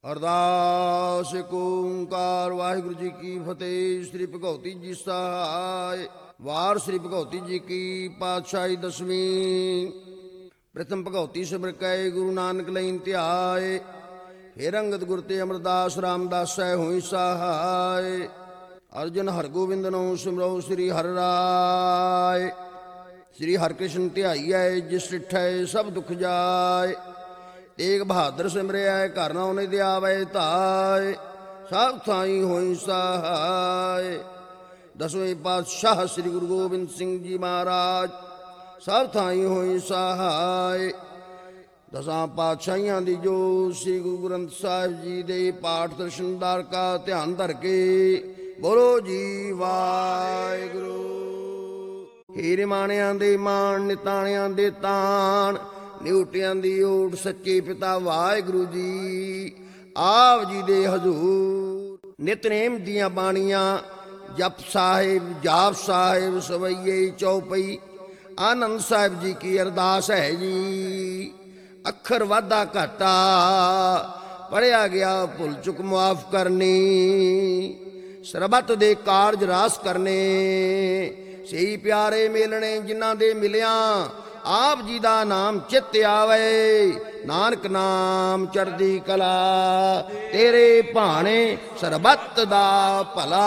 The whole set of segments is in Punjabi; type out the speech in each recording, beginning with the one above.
ਅਰਦਾਸ ਏਕ ਓਂਕਾਰ ਵਾਹਿਗੁਰੂ ਜੀ ਕੀ ਫਤਿਹ। ਸ੍ਰੀ ਭਗਉਤੀ ਜੀ ਸਹਾਇ। ਵਾਰ ਸ੍ਰੀ ਭਗਉਤੀ ਜੀ ਕੀ ਪਾਤਸ਼ਾਹੀ ਦਸਵੀਂ। ਪ੍ਰਥਮ ਭਗਉਤੀ ਸਿਮਰ ਕੈ ਗੁਰੂ ਨਾਨਕ ਲਈ ਧਿਆਏ। ਫਿਰ ਅੰਗਦ ਗੁਰ ਤੇ ਅਮਰਦਾਸ ਰਾਮਦਾਸੈ ਹੋਈ ਸਹਾਇ। ਅਰਜਨ ਹਰਗੋਬਿੰਦ ਨੂੰ ਸਿਮਰੋ ਸ੍ਰੀ ਹਰਿ ਰਾਇ। ਸ੍ਰੀ ਹਰਿਕ੍ਰਿਸ਼ਨ ਧਿਆਈਐ ਜਿਸ ਡਿਠੈ ਸਭ ਦੁਖ ਜਾਏ। ਤੇਗ ਬਹਾਦਰ ਸਿਮਰਿਆ ਘਰ ਨਾ ਉਹਨੇ ਦੇ ਆਵੇ ਧਾਏ। ਸਭ ਥਾਈ ਹੋਈ ਸਹਾਇ। ਦਸਵੇਂ ਪਾਤਸ਼ਾਹ ਸ੍ਰੀ ਗੁਰੂ ਗੋਬਿੰਦ ਸਿੰਘ ਜੀ ਮਹਾਰਾਜ ਸਭ ਥਾਈ ਹੋਈ ਸਹਾਇ। ਦਸਾਂ ਪਾਤਸ਼ਾਹੀਆਂ ਦੀ ਜੋ ਸ੍ਰੀ ਗੁਰੂ ਗ੍ਰੰਥ ਸਾਹਿਬ ਜੀ ਦੇ ਪਾਠ ਦਰਸ਼ਨਦਾਰ ਕਾ ਧਿਆਨ ਧਰ ਕੇ ਬੋਲੋ ਜੀ ਵਾਹਿਗੁਰੂ। ਹੀਰੇ ਮਾਣਿਆਂ ਦੇ ਮਾਣ ਨਿਤਾਣਿਆਂ ਦੇ ਤਾਣ ਨਿਊਟਿਆਂ ਦੀ ਓਟ ਸੱਚੇ ਪਿਤਾ ਵਾਹਿਗੁਰੂ ਜੀ ਆਪ ਜੀ ਦੇ ਹਜ਼ੂਰ। ਨਿਤਨੇਮ ਦੀਆਂ ਬਾਣੀਆਂ ਜਪ ਸਾਹਿਬ ਜਾਪ ਸਾਹਿਬ ਸਵਈਏ ਚੌਪਈ ਆਨੰਦ ਸਾਹਿਬ ਜੀ ਕੀ ਅਰਦਾਸ ਹੈ ਜੀ। ਅੱਖਰ ਵਾਧਾ ਘਾਟਾ ਪੜਿਆ ਗਿਆ ਭੁੱਲ ਚੁੱਕ ਮੁਆਫ ਕਰਨੀ। ਸਰਬੱਤ ਦੇ ਕਾਰਜ ਰਾਸ ਕਰਨੇ ਸਹੀ ਪਿਆਰੇ ਮਿਲਣੇ ਜਿਨ੍ਹਾਂ ਦੇ ਮਿਲਿਆਂ ਆਪ ਜੀ ਦਾ ਨਾਮ ਚਿੱਤ ਆਵੇ। ਨਾਨਕ ਨਾਮ ਚੜ੍ਹਦੀ ਕਲਾ ਤੇਰੇ ਭਾਣੇ ਸਰਬੱਤ ਦਾ ਭਲਾ।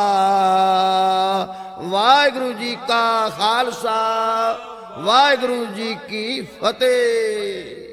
ਵਾਹਿਗੁਰੂ ਜੀ ਕਾ ਖਾਲਸਾ ਵਾਹਿਗੁਰੂ ਜੀ ਕੀ ਫਤਿਹ।